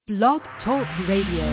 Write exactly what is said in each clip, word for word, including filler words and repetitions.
Blog Talk Radio.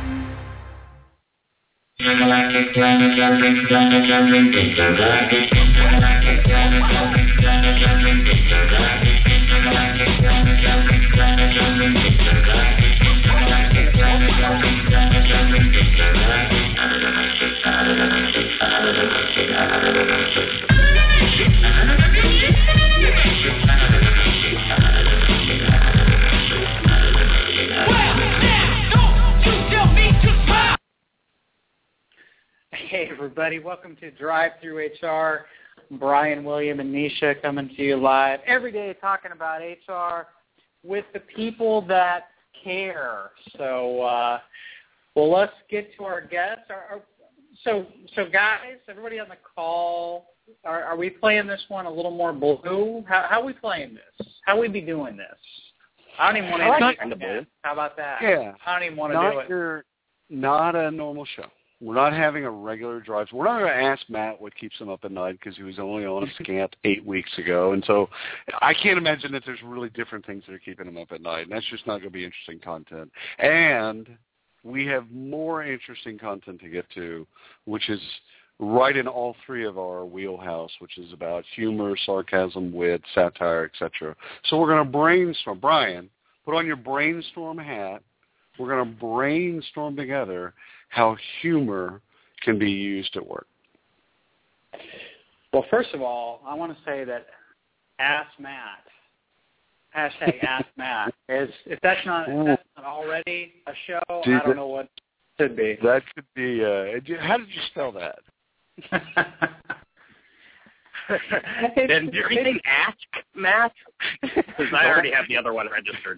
Hey everybody, welcome to Drive Through H R. Brian, William, and Nisha coming to you live every day talking about H R with the people that care. So, uh, well, let's get to our guests. Our, our, so, so guys, everybody on the call, are, are we playing this one a little more blue? How, how are we playing this? How we be doing this? I don't even want to like answer that. How about that? Yeah. I don't even want to not do it. Your, not a normal show. We're not having a regular drive. We're not going to ask Matt what keeps him up at night because he was only on a scant eight weeks ago. And so I can't imagine that there's really different things that are keeping him up at night. And that's just not going to be interesting content. And we have more interesting content to get to, which is right in all three of our wheelhouse, which is about humor, sarcasm, wit, satire, et cetera. So we're going to brainstorm. Brian, put on your brainstorm hat. We're going to brainstorm together how humor can be used at work. Well, first of all, I want to say that Ask Matt, hashtag Ask Matt, is if that's not, if that's not already a show, Dude, I don't know what should be. That could be. Uh, how did you spell that? Then do you think Ask Matt? Because I already have the other one registered.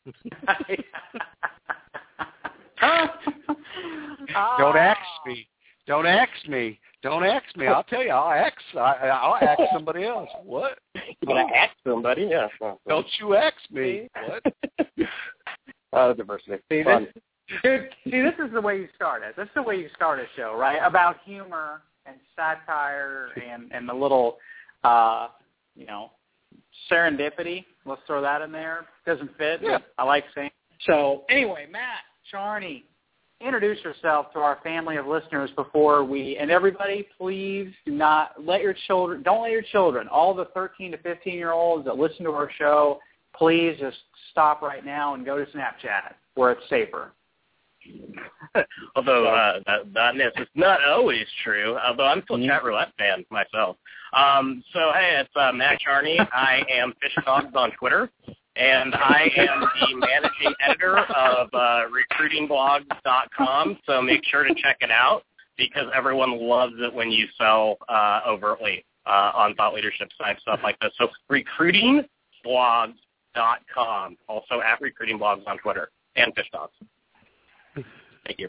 Don't ask me. Don't ask me. Don't ask me. I'll tell you. I'll ask. I, I'll ask somebody else. What? You're gonna ask somebody? Yeah. Don't you ask me. What? Uh, diversity. See, this, dude, see, this is the way you start it. This is the way you start a show, right? About humor and satire and and the little, uh, you know, serendipity. Let's throw that in there. Doesn't fit. Yeah. I like saying. So anyway, Matt Charney, introduce yourself to our family of listeners before we, and everybody, please do not let your children, don't let your children, all the thirteen to fifteen-year-olds that listen to our show, please just stop right now and go to Snapchat where it's safer. Although uh, that, that is not always true, although I'm still a chat roulette fan myself. Um, so, hey, it's uh, Matt Charney. I am Fish Dogs on Twitter. And I am the managing editor of uh, recruiting blogs dot com, so make sure to check it out because everyone loves it when you sell uh, overtly uh, on thought leadership sites, stuff like this. So recruiting blogs dot com, also at recruitingblogs on Twitter, and Fish Dogs. Thank you.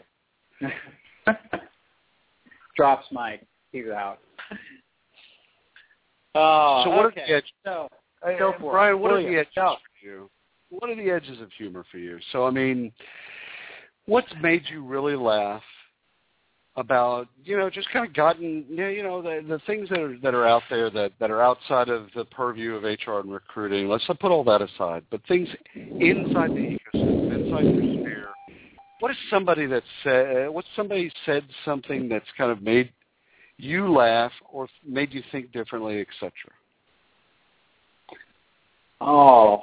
Drops Mike. He's out. Oh, so what okay. are the edges? So, Hey, go for Brian, it. what William, are the edges go. for you? What are the edges of humor for you? So, I mean, what's made you really laugh about, you know, just kind of gotten, you know, the the things that are that are out there that, that are outside of the purview of H R and recruiting. Let's not put all that aside, but things inside the ecosystem, inside your sphere. What is somebody that said? What's somebody said something that's kind of made you laugh or made you think differently, et cetera? Oh,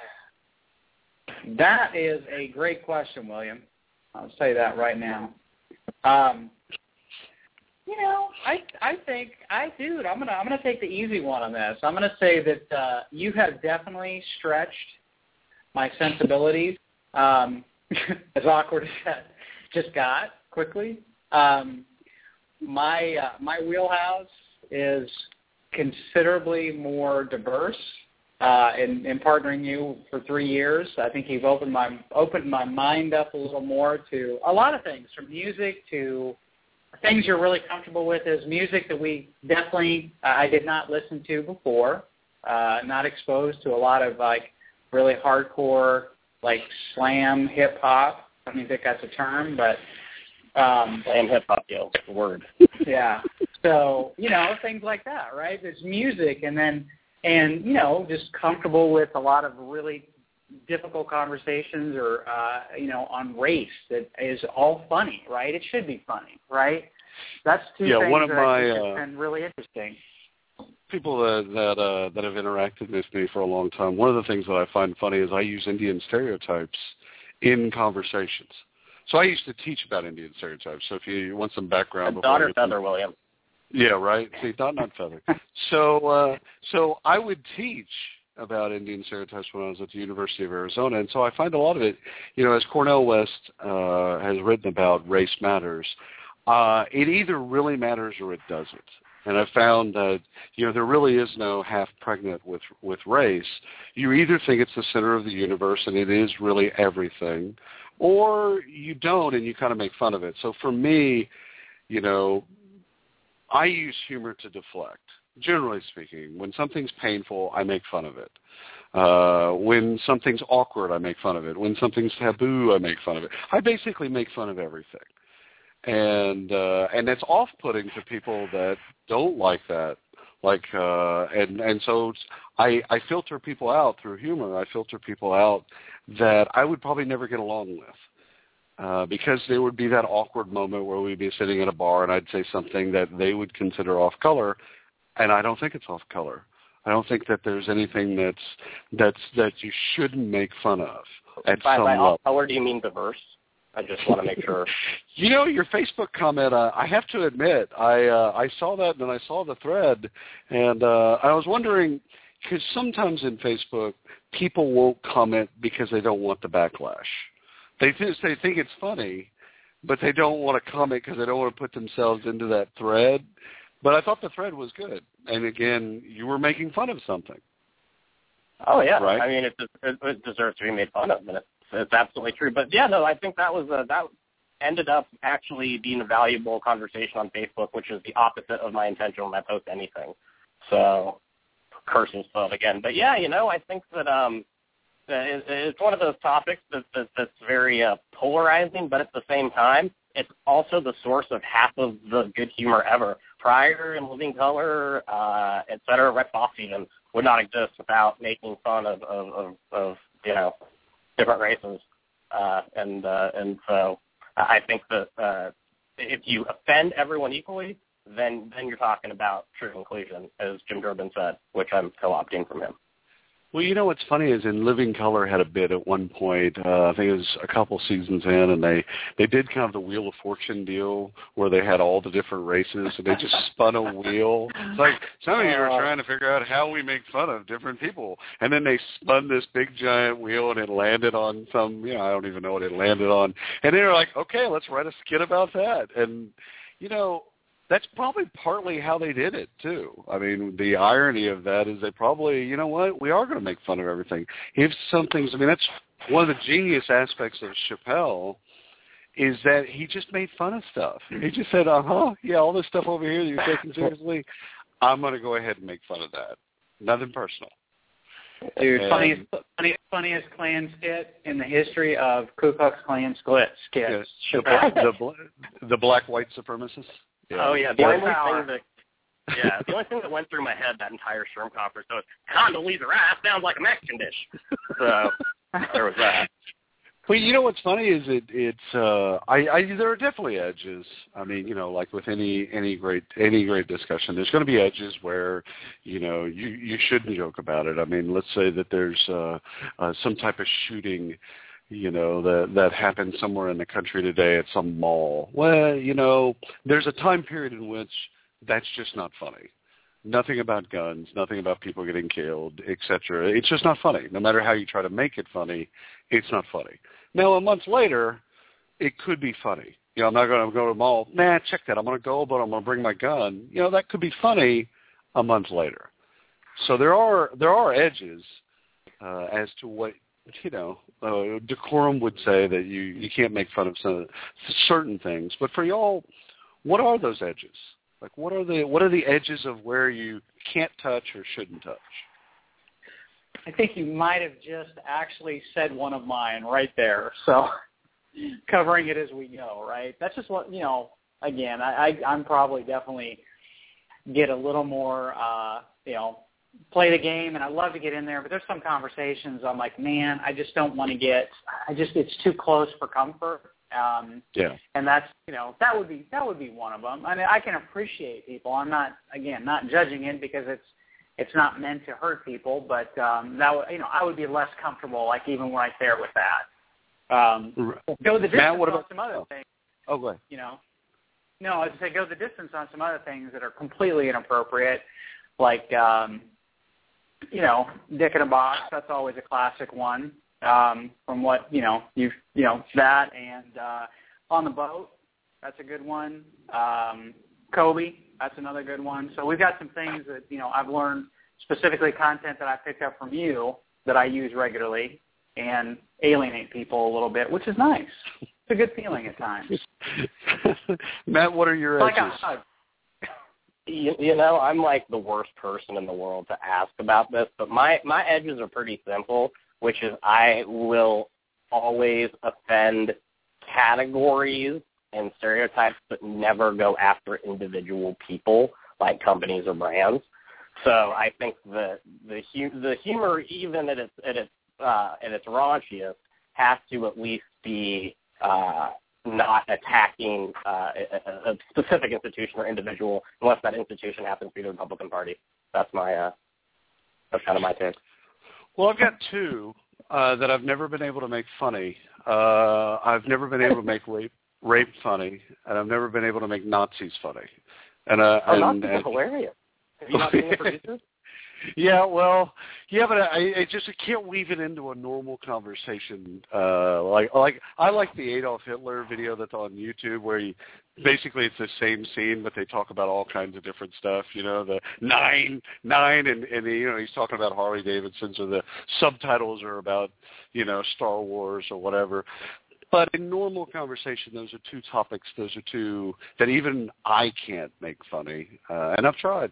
that is a great question, William. I'll say that right now. Um, you know, I I think I dude, I'm gonna I'm gonna take the easy one on this. I'm gonna say that uh, you have definitely stretched my sensibilities. Um, as awkward as that just got quickly. Um, my uh, my wheelhouse is considerably more diverse. Uh, in, in partnering you for three years, I think you've opened my opened my mind up a little more to a lot of things, from music to things you're really comfortable with. Is music that we definitely uh, I did not listen to before, uh, not exposed to a lot of like really hardcore like slam hip hop. I don't even think that's a term, but um, Slam hip hop, yo, word. Yeah. So you know things like that, right? There's music, and then. And, you know, just comfortable with a lot of really difficult conversations or, uh, you know, on race that is all funny, right? It should be funny, right? That's two yeah, things one of that my, I think uh, have been really interesting. People that that, uh, that have interacted with me for a long time, one of the things that I find funny is I use Indian stereotypes in conversations. So I used to teach about Indian stereotypes. So if you want some background, Dot or feather, William. Yeah, right. See, dot not feather. so, uh, so I would teach about Indian stereotypes when I was at the University of Arizona, and so I find a lot of it, you know, as Cornel West uh, has written about race matters. Uh, it either really matters or it doesn't. And I've found that, you know, there really is no half pregnant with, with race. You either think it's the center of the universe and it is really everything, or you don't and you kind of make fun of it. So for me, you know, I use humor to deflect. Generally speaking, when something's painful, I make fun of it. Uh, when something's awkward, I make fun of it. When something's taboo, I make fun of it. I basically make fun of everything. And uh, and that's off-putting to people that don't like that. Like uh, and and so I I filter people out through humor. I filter people out that I would probably never get along with. Uh, because there would be that awkward moment where we'd be sitting in a bar and I'd say something that they would consider off color, and I don't think it's off color. I don't think that there's anything that's that's that you shouldn't make fun of at by, some by level. off color, do you mean diverse? I just want to make sure. You know, your Facebook comment, uh, I have to admit, I uh, I saw that and then I saw the thread, and uh, I was wondering, because sometimes in Facebook, people won't comment because they don't want the backlash. They just they think it's funny, but they don't want to comment because they don't want to put themselves into that thread. But I thought the thread was good, and again, you were making fun of something. Oh yeah, right? I mean, it, it, it deserves to be made fun of, and it's, it's absolutely true. But yeah, no, I think that was a, that ended up actually being a valuable conversation on Facebook, which is the opposite of my intention when I post anything. So, curse himself again. But yeah, you know, I think that um. It's one of those topics that, that, that's very uh, polarizing, but at the same time, it's also the source of half of the good humor ever. Pryor and Living Color, uh, et cetera, Red Fox even, would not exist without making fun of, of, of, of you know, different races. Uh, and uh, and so I think that uh, if you offend everyone equally, then, then you're talking about true inclusion, as Jim Durbin said, which I'm co-opting from him. Well, you know what's funny is in Living Color had a bit at one point, uh, I think it was a couple seasons in, and they, they did kind of the Wheel of Fortune deal where they had all the different races, and they just spun a wheel. It's like some of you are trying to figure out how we make fun of different people. And then they spun this big giant wheel, and it landed on some, you know, I don't even know what it landed on. And they were like, okay, let's write a skit about that. And, you know, that's probably partly how they did it, too. I mean, the irony of that is they probably, you know what, we are going to make fun of everything. If something's, I mean, that's one of the genius aspects of Chappelle is that he just made fun of stuff. He just said, uh-huh, yeah, all this stuff over here that you're taking seriously, I'm going to go ahead and make fun of that. Nothing personal. Dude, and, funniest, funniest, funniest Klan skit in the history of Ku Klux Klan skits. Yes, the, the, the black white supremacists. Yeah. Oh yeah, the only thing that yeah, the only thing that went through my head that entire Sherm conference was Condoleezza Rice sounds like a Mexican dish. So there was that. Well, you know what's funny is it it's uh I, I there are definitely edges. I mean, you know, like with any any great any great discussion, there's going to be edges where, you know, you you shouldn't joke about it. I mean, let's say that there's uh, uh some type of shooting, you know, that that happened somewhere in the country today at some mall. Well, you know, there's a time period in which that's just not funny. Nothing about guns, nothing about people getting killed, et cetera. It's just not funny. No matter how you try to make it funny, it's not funny. Now, a month later, it could be funny. You know, I'm not going to go to the mall. Nah, check that. I'm going to go, but I'm going to bring my gun. You know, that could be funny a month later. So there are there are edges uh, as to what, you know, uh, decorum would say that you, you can't make fun of some, certain things. But for y'all, what are those edges? Like, what are the what are the edges of where you can't touch or shouldn't touch? I think you might have just actually said one of mine right there. So covering it as we go, right? That's just what, you know, again, I, I, I'm probably definitely get a little more, uh, you know, play the game, and I love to get in there, but there's some conversations I'm like, man, I just don't want to get, I just, it's too close for comfort. Um, yeah. And that's, you know, that would be, that would be one of them. I mean, I can appreciate people. I'm not, again, not judging it because it's, it's not meant to hurt people, but um, that would, you know, I would be less comfortable, like even right there with that. Um, go the distance Matt, what on about, some other oh. things. Oh, go ahead. You know, no, I was say go the distance on some other things that are completely inappropriate, like, um, you know, dick in a box. That's always a classic one. Um, from what you know, you you know that, and uh, on the boat, that's a good one. Um, Kobe, that's another good one. So we've got some things that you know I've learned, specifically content that I picked up from you that I use regularly and alienate people a little bit, which is nice. It's a good feeling at times. Matt, what are your like edges? I, You, you know, I'm like the worst person in the world to ask about this, but my, my edges are pretty simple, which is I will always offend categories and stereotypes, but never go after individual people like companies or brands. So I think the the, hu- the humor, even at its at its uh, at its raunchiest, has to at least be uh, not attacking uh, a, a specific institution or individual, unless that institution happens to be the Republican Party. That's my uh, that's kind of my take. Well, I've got two uh, that I've never been able to make funny. Uh, I've never been able to make rape, rape funny, and I've never been able to make Nazis funny. And uh, oh, and, Nazis and, are hilarious. Have you not seen the producers? Yeah, well, yeah, but I, I just I can't weave it into a normal conversation. Uh, like, like I like the Adolf Hitler video that's on YouTube, where you, basically it's the same scene, but they talk about all kinds of different stuff. You know, the nine, nine, and and you know he's talking about Harley Davidsons, or the subtitles are about you know Star Wars or whatever. But in normal conversation, those are two topics. Those are two that even I can't make funny, uh, and I've tried.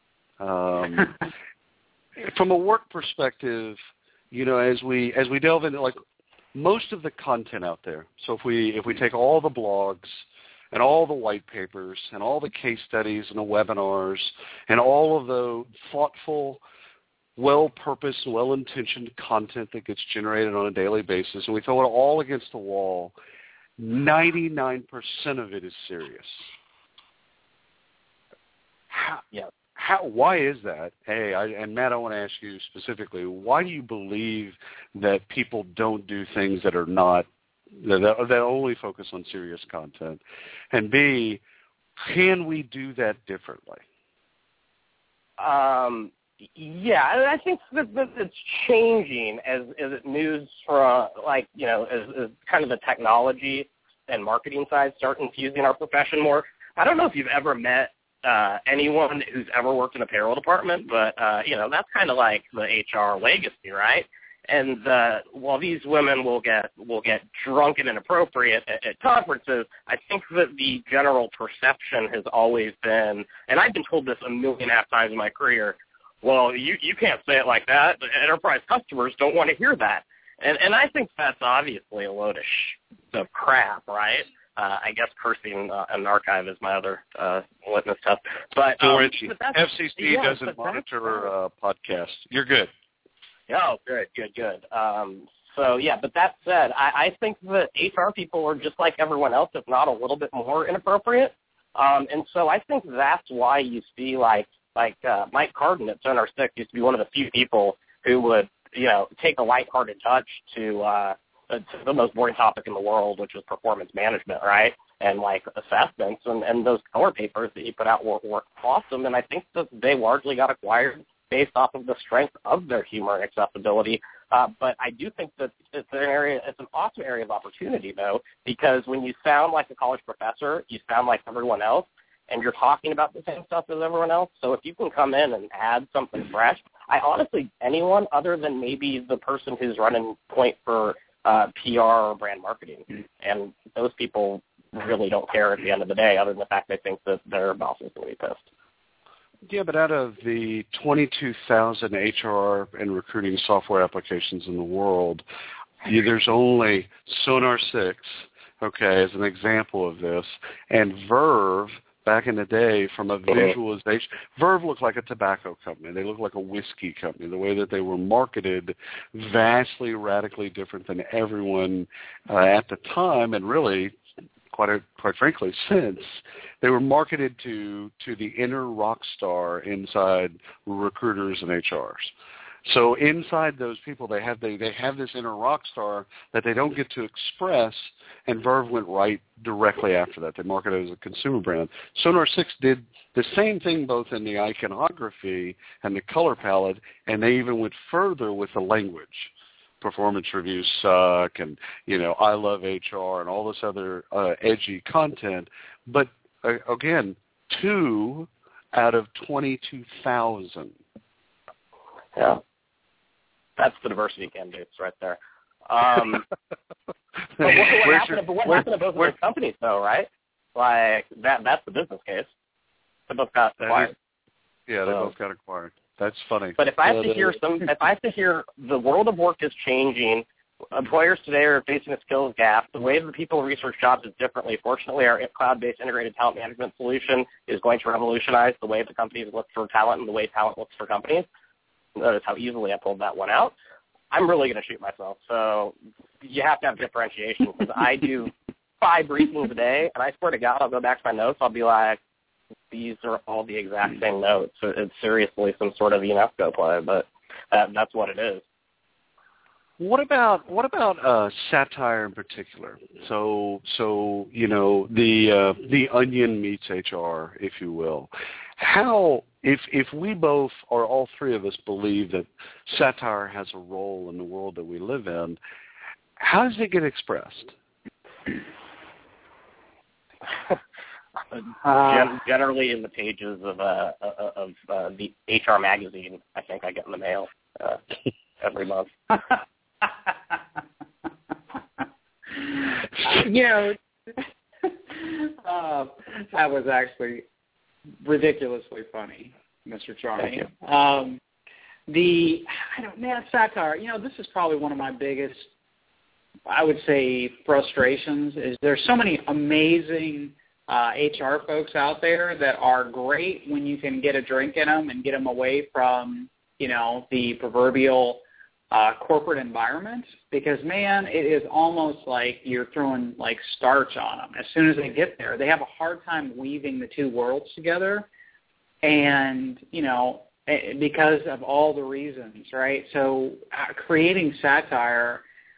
Um, From a work perspective, you know, as we as we delve into like most of the content out there. So if we if we take all the blogs and all the white papers and all the case studies and the webinars and all of the thoughtful, well-purposed, well-intentioned content that gets generated on a daily basis, and we throw it all against the wall, ninety-nine percent of it is serious. How, yeah. How, why is that? Hey, I, and Matt, I want to ask you specifically, why do you believe that people don't do things that are not, that, that only focus on serious content? And B, can we do that differently? Um, yeah, I think that, that it's changing as, as it moves from, like, you know, as, as kind of the technology and marketing side start infusing our profession more. I don't know if you've ever met Uh, anyone who's ever worked in a payroll department, but, uh, you know, that's kind of like the H R legacy, right? And uh, while these women will get will get drunk and inappropriate at, at conferences, I think that the general perception has always been, and I've been told this a million and a half times in my career, well, you, you can't say it like that. The enterprise customers don't want to hear that. And, and I think that's obviously a load of, sh- of crap, right? Uh, I guess cursing uh, an archive is my other uh, litmus test. But, um, but F C C yeah, doesn't monitor uh, podcasts. You're good. Oh, good, good, good. Um, so, yeah, but that said, I, I think that H R people are just like everyone else, if not a little bit more inappropriate. Um, and so I think that's why you see, like, like uh, Mike Carden at Sonar six used to be one of the few people who would, you know, take a lighthearted touch to uh, – to the most boring topic in the world, which was performance management, right? And like assessments, and, and those color papers that you put out were, were awesome. And I think that they largely got acquired based off of the strength of their humor and accessibility. Uh, but I do think that it's an area, it's an awesome area of opportunity, though, because when you sound like a college professor, you sound like everyone else, and you're talking about the same stuff as everyone else. So if you can come in and add something fresh, I honestly, anyone other than maybe the person who's running point for Uh, P R or brand marketing, and those people really don't care at the end of the day, other than the fact they think that their boss is going to be pissed. Yeah, but out of the twenty-two thousand H R and recruiting software applications in the world, you, there's only Sonar six, okay, as an example of this, and Verve, back in the day from a visualization. Verve looked like a tobacco company. They looked like a whiskey company. The way that they were marketed, vastly, radically different than everyone uh, at the time, and really, quite a, quite frankly, since. They were marketed to to the inner rock star inside recruiters and H Rs. So inside those people, they have they, they have this inner rock star that they don't get to express, and Verve went right directly after that. They marketed it as a consumer brand. Sonar six did the same thing both in the iconography and the color palette, and they even went further with the language. Performance reviews suck, and, you know, I love H R and all this other uh, edgy content. But, uh, again, two out of twenty-two thousand. Yeah. That's the diversity candidates right there. Um, but what, what, happened, your, but what happened to both of those companies, though, right? Like, that that's the business case. They both got acquired. Is, yeah, they so. both got acquired. That's funny. But if I have uh, to hear some, if I have to hear the world of work is changing, employers today are facing a skills gap. The way that people research jobs is differently. Fortunately, our cloud-based integrated talent management solution is going to revolutionize the way the companies look for talent and the way talent looks for companies. Notice how easily I pulled that one out. I'm really going to shoot myself. So you have to have differentiation, because I do five briefings a day, and I swear to God, I'll go back to my notes. I'll be like, these are all the exact same notes. It's seriously some sort of UNESCO play, but uh, that's what it is. What about what about uh, satire in particular? So so you know the uh, the Onion meets H R, if you will. How if if we both or all three of us believe that satire has a role in the world that we live in, how does it get expressed? Uh, generally in the pages of uh, of uh, the H R magazine, I think I get in the mail uh, every month. You know, uh, that was actually ridiculously funny, Mister Charney. Um, the I don't man satire. You know, this is probably one of my biggest, I would say, frustrations. Is there's so many amazing uh, H R folks out there that are great when you can get a drink in them and get them away from, you know, the proverbial uh, corporate environment, because, man, it is almost like you're throwing, like, starch on them. As soon as they get there, they have a hard time weaving the two worlds together, and, you know, because of all the reasons, right? So uh, creating satire,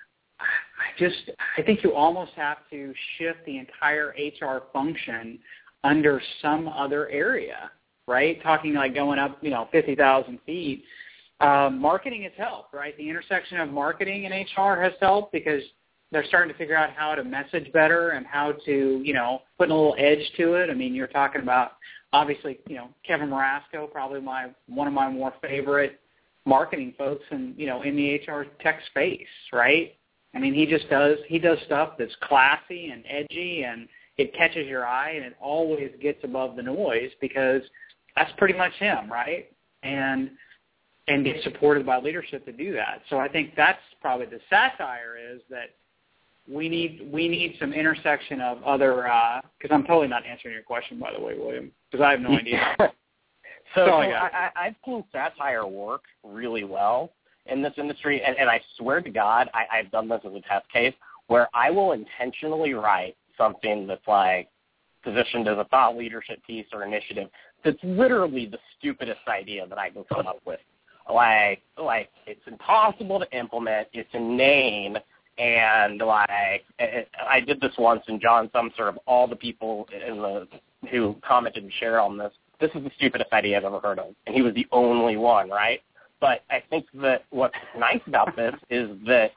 I just I think you almost have to shift the entire H R function under some other area, right? Talking like going up, you know, fifty thousand feet. Um, marketing has helped, right? The intersection of marketing and H R has helped, because they're starting to figure out how to message better and how to, you know, put a little edge to it. I mean, you're talking about, obviously, you know, Kevin Marasco, probably my one of my more favorite marketing folks in, you know, in the H R tech space, right? I mean, he just does, he does stuff that's classy and edgy, and it catches your eye, and it always gets above the noise, because that's pretty much him, right? And and get supported by leadership to do that. So I think that's probably the satire, is that we need we need some intersection of other, because uh, I'm totally not answering your question, by the way, William, because I have no idea. so so I, I, I've seen satire work really well in this industry, and, and I swear to God, I, I've done this as a test case, where I will intentionally write something that's like positioned as a thought leadership piece or initiative that's literally the stupidest idea that I can come up with. Like, like it's impossible to implement, it's inane, and like it, I did this once, and John Sumser, of all the people in the who commented and shared on this, this is the stupidest idea I've ever heard of, and he was the only one, right? But I think that what's nice about this is that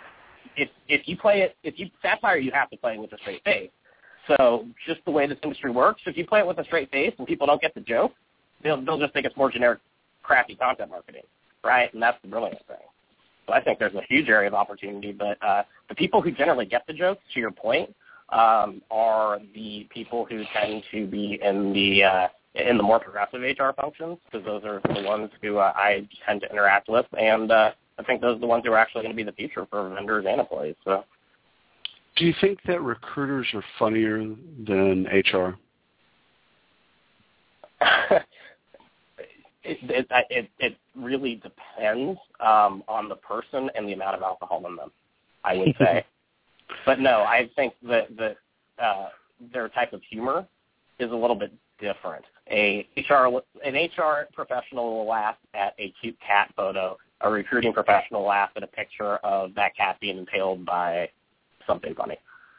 if if you play it, if you satire, you have to play it with a straight face. So just the way this industry works, if you play it with a straight face and people don't get the joke, they'll they'll just think it's more generic, crappy content marketing, right? And that's the brilliant thing. So I think there's a huge area of opportunity, but uh, the people who generally get the jokes, to your point, um, are the people who tend to be in the uh, in the more progressive H R functions, because those are the ones who uh, I tend to interact with, and uh, I think those are the ones who are actually going to be the future for vendors and employees. So, do you think that recruiters are funnier than H R? it it it, it really depends um, on the person and the amount of alcohol in them, I would say. But no, I think that that uh, their type of humor is a little bit different. A H R an H R professional will laugh at a cute cat photo. A recruiting professional will laugh at a picture of that cat being impaled by something funny.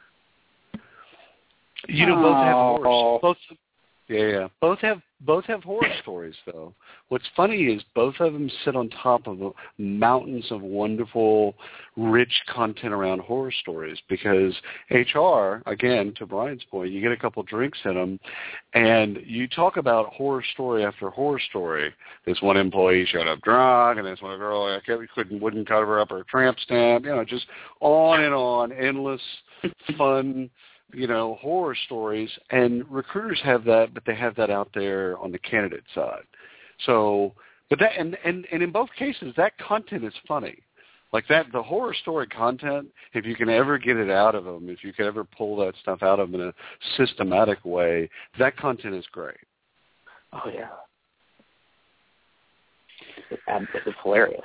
You know, both have horror. Both, yeah, yeah. Both have both have horror stories, though. What's funny is both of them sit on top of mountains of wonderful, rich content around horror stories. Because H R, again, to Brian's point, you get a couple drinks in them, and you talk about horror story after horror story. This one employee showed up drunk, and this one girl couldn't wouldn't cover up her tramp stamp. You know, just on and on, endless fun. You know, horror stories, and recruiters have that, but they have that out there on the candidate side. So, but that, and, and, and in both cases, that content is funny. Like that, the horror story content, if you can ever get it out of them, if you can ever pull that stuff out of them in a systematic way, that content is great. Oh, yeah. It's, it's hilarious.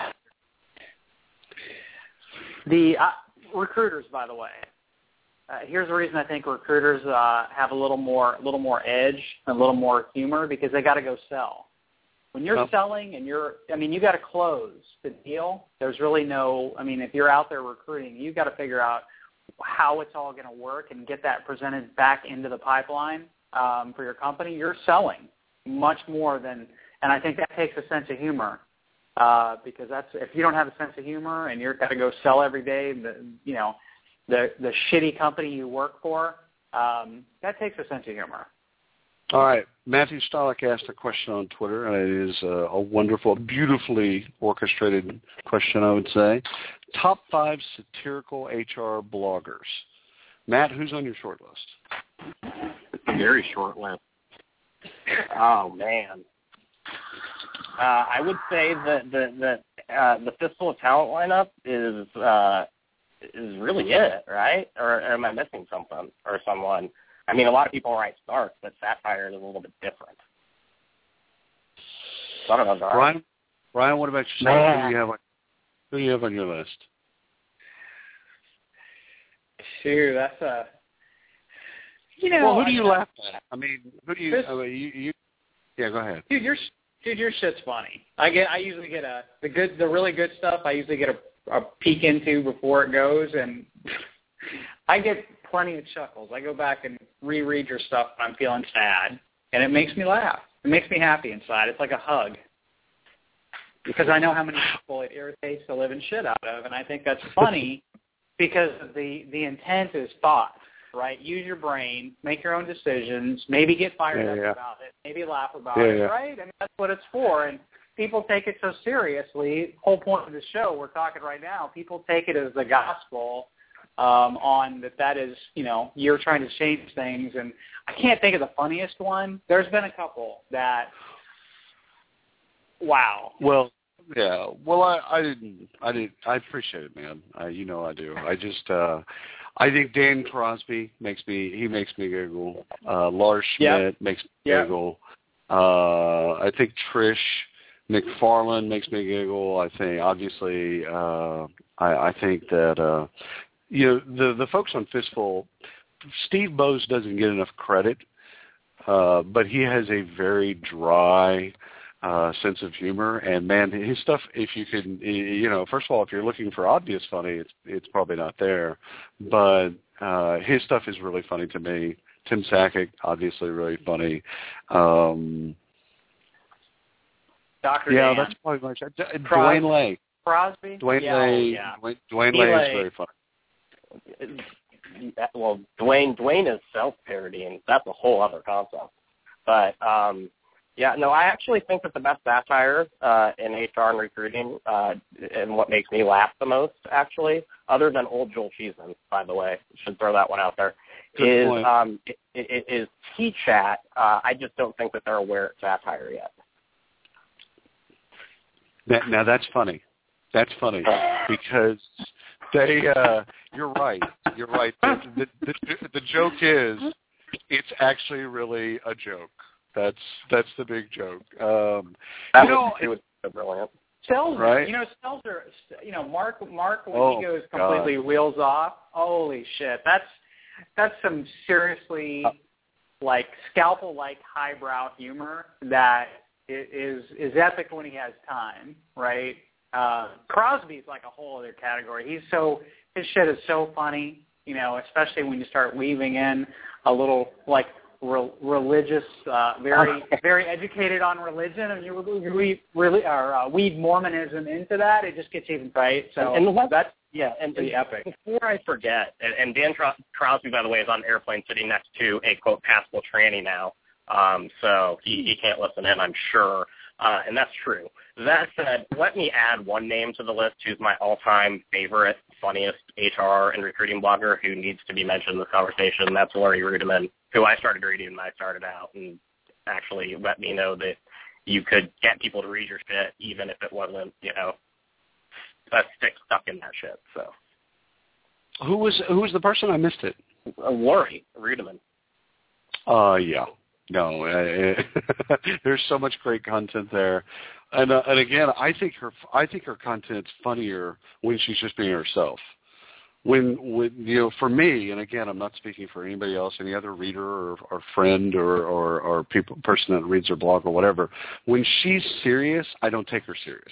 The uh, recruiters, by the way, Uh, here's the reason I think recruiters uh, have a little more, a little more edge, a little more humor, because they got to go sell. When you're oh. selling and you're, I mean, you got to close the deal. There's really no, I mean, if you're out there recruiting, you got to figure out how it's all going to work and get that presented back into the pipeline um, for your company. You're selling much more than, and I think that takes a sense of humor. Uh, because that's, if you don't have a sense of humor and you're got to go sell every day, the, you know, the the shitty company you work for, um, that takes a sense of humor. All right. Matthew Stolick asked a question on Twitter, and it is a, a wonderful, beautifully orchestrated question, I would say. Top five satirical H R bloggers. Matt, who's on your short list? Very short list. Oh, man. Uh, I would say that the, the, uh, the Fistful of Talent lineup is uh, – is really it, right? Or, or am I missing something or someone? I mean, a lot of people write Stark, but satire is a little bit different. So I don't know, Brian, Brian, what about yourself? Who do you have on, who do you have on your list? Sure, that's a, you know. Well, who do you I, laugh at? I mean, who do you, this, I mean, you, you, yeah, go ahead. Dude, your, dude, your shit's funny. I get, I usually get a, the good, the really good stuff, I usually get a, a peek into before it goes, and I get plenty of chuckles. I go back and reread your stuff when I'm feeling sad, and it makes me laugh. It makes me happy inside. It's like a hug, because I know how many people it irritates the living shit out of, and I think that's funny because the the intent is thought, right? Use your brain, make your own decisions, maybe get fired yeah, up yeah. about it, maybe laugh about yeah, it, yeah. right? I mean, that's what it's for, and people take it so seriously. Whole point of the show, we're talking right now, people take it as the gospel um, on that that is, you know, you're trying to change things. And I can't think of the funniest one. There's been a couple that, wow. Well, yeah. Well, I, I didn't, I didn't, I appreciate it, man. I, you know I do. I just, uh, I think Dan Crosby makes me, he makes me giggle. Uh, Lars Schmidt yep. makes me yep. giggle. Uh, I think Trish McFarlane makes me giggle. I think, obviously, uh, I, I think that, uh, you know, the the folks on Fistful, Steve Bose doesn't get enough credit, uh, but he has a very dry uh, sense of humor. And, man, his stuff, if you can, you know, first of all, if you're looking for obvious funny, it's it's probably not there. But uh, his stuff is really funny to me. Tim Sackett, obviously really funny. Um Doctor Yeah, Dan. that's probably much. D- Crosby. Dwayne Lay. Crosby? Dwayne yeah, Lay. Yeah. Dwayne, Dwayne Lay is very funny. Well, Dwayne Dwayne is self-parodying. That's a whole other concept. But, um, yeah, no, I actually think that the best satire uh, in H R and recruiting uh, and what makes me laugh the most, actually, other than old Joel Cheeseman, by the way, should throw that one out there, Good is point. um, it, it is T-Chat. Uh, I just don't think that they're aware it's satire yet. That, now that's funny. That's funny because they. Uh, you're right. You're right. The, the, the, the joke is, it's actually really a joke. That's that's the big joke. Um, that you know, was, it was brilliant. Stelzer, right? you know, Stelzer, you know, Mark, Mark when oh, he goes completely God. wheels off, holy shit, that's that's some seriously like scalpel-like highbrow humor that is is epic when he has time, right? Uh, Crosby's like a whole other category. He's so his shit is so funny, you know, especially when you start weaving in a little like. Re- religious, uh, very, very educated on religion, and you we really or uh, weed Mormonism into that, it just gets even right. So and, and that's, that's yeah, and pretty and epic. Before I forget, and, and Dan Tros- Crosby, by the way, is on an airplane sitting next to a quote passable tranny now, um, so he, he can't listen in, I'm sure, uh, and that's true. That said, let me add one name to the list who's my all-time favorite, funniest H R and recruiting blogger who needs to be mentioned in this conversation. That's Lori Rudiman, who I started reading when I started out, and actually let me know that you could get people to read your shit even if it wasn't, you know, a stick stuck in that shit. So, Who was who was the person? I missed it. uh, Lori Rudiman. Uh, yeah. No, uh, there's so much great content there, and uh, and again, I think her I think her content's funnier when she's just being herself. When, when you know, for me, and again, I'm not speaking for anybody else, any other reader or, or friend or or, or people person that reads her blog or whatever. When she's serious, I don't take her serious.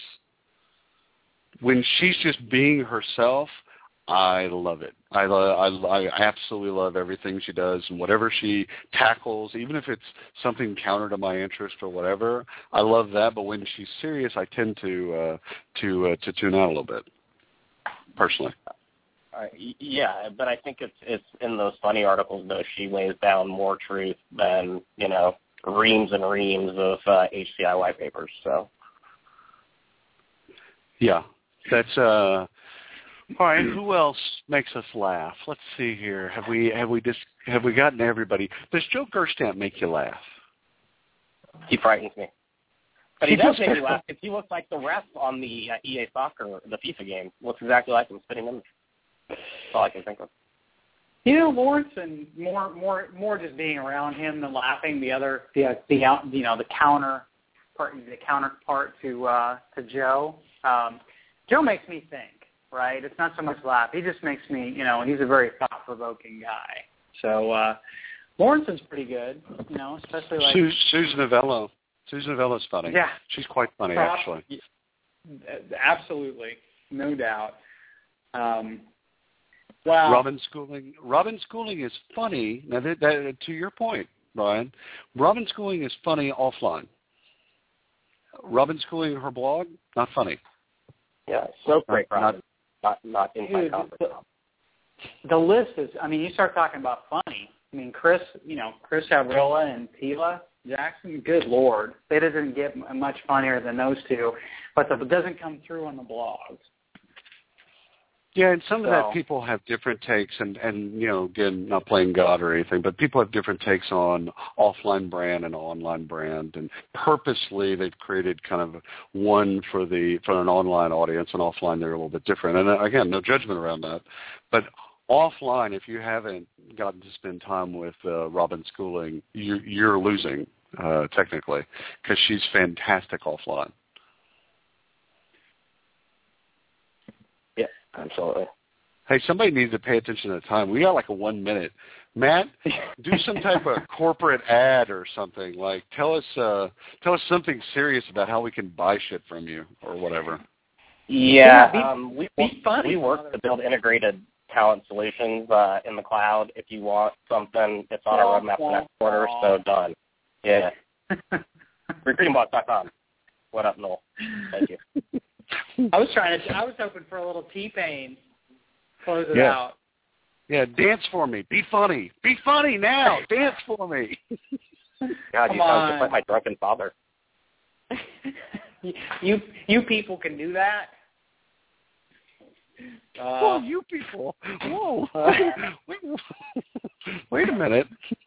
When she's just being herself, I love it. I, lo- I, I absolutely love everything she does, and whatever she tackles, even if it's something counter to my interest or whatever, I love that. But when she's serious, I tend to uh, to uh, to tune out a little bit, personally. Uh, yeah, but I think it's it's in those funny articles, though, she lays down more truth than, you know, reams and reams of uh, H C I white papers. So, yeah, that's uh. All right, who else makes us laugh? Let's see here. Have we have we just have we gotten everybody? Does Joe Gerstamp make you laugh? He frightens me. But he, he does make me laugh because he looks like the ref on the uh, E A Soccer, the FIFA game. Looks exactly like him, spitting image. That's all I can think of. You know, Lawrence, and more, more, more just being around him than laughing. The other, the, the out, you know, the counter part, the counterpart to uh, to Joe. Um, Joe makes me think. Right, it's not so much laugh. He just makes me, you know, he's a very thought-provoking guy. So uh, Lawrence is pretty good, you know, especially like Su- Susan Novello. Susan Novello's funny. Yeah, she's quite funny, Prop, actually. Absolutely, no doubt. Um, wow. Robin Schooling. Robin Schooling is funny. Now, that, that, to your point, Brian, Robin Schooling is funny offline. Robin Schooling, her blog, not funny. Yeah, so great, not, Robin. Not not inside conference. The, the list is. I mean, you start talking about funny. I mean, Chris, you know, Chris Avrilla and Tila Jackson. Good Lord, they doesn't get much funnier than those two, but the, it doesn't come through on the blogs. Yeah, and some so. of that people have different takes, and, and, you know, again, not playing God or anything, but people have different takes on offline brand and online brand, and purposely they've created kind of one for the for an online audience, and offline they're a little bit different. And again, no judgment around that. But offline, if you haven't gotten to spend time with uh, Robin Schooling, you, you're losing, uh, technically, because she's fantastic offline. Absolutely. Hey, somebody needs to pay attention to the time. We got like a one minute. Matt, do some type of corporate ad or something. Like tell us, uh, tell us something serious about how we can buy shit from you or whatever. Yeah, yeah be, um, we be funny. we work to build integrated talent solutions uh, in the cloud. If you want something, it's on our roadmap for next quarter. So done. Yeah. recruiting blog dot com. What up, Noel? Thank you. I was trying to. I was hoping for a little T-Pain. Close it yeah. out. Yeah, dance for me. Be funny. Be funny now. Dance for me. God, Come you sound on. just like my drunken father. you you people can do that. Uh, Whoa, you people. Whoa. wait, wait a minute.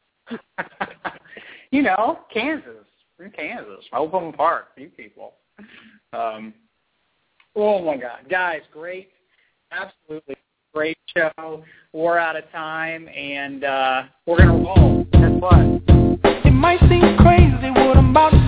you know, Kansas. We're in Kansas. Open Park. You people. Um. Oh, my God. Guys, great. Absolutely great show. We're out of time, and uh, we're going to roll. Guess what? might seem crazy what I'm about to